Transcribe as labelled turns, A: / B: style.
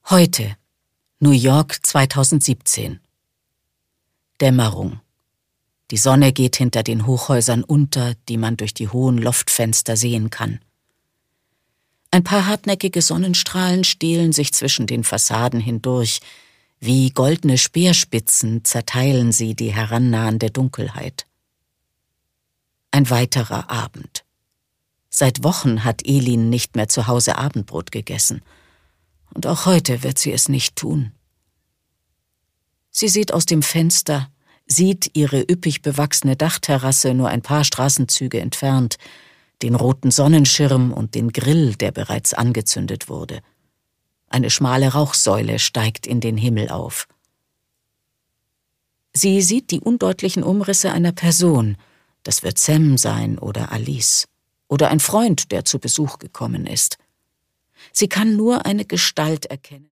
A: Heute, New York 2017. Dämmerung. Die Sonne geht hinter den Hochhäusern unter, die man durch die hohen Loftfenster sehen kann. Ein paar hartnäckige Sonnenstrahlen stehlen sich zwischen den Fassaden hindurch. Wie goldene Speerspitzen zerteilen sie die herannahende Dunkelheit. Ein weiterer Abend. Seit Wochen hat Elin nicht mehr zu Hause Abendbrot gegessen. Und auch heute wird sie es nicht tun. Sie sieht aus dem Fenster, sieht ihre üppig bewachsene Dachterrasse nur ein paar Straßenzüge entfernt, den roten Sonnenschirm und den Grill, der bereits angezündet wurde. Eine schmale Rauchsäule steigt in den Himmel auf. Sie sieht die undeutlichen Umrisse einer Person. Das wird Sam sein oder Alice. Oder ein Freund, der zu Besuch gekommen ist. Sie kann nur eine Gestalt erkennen.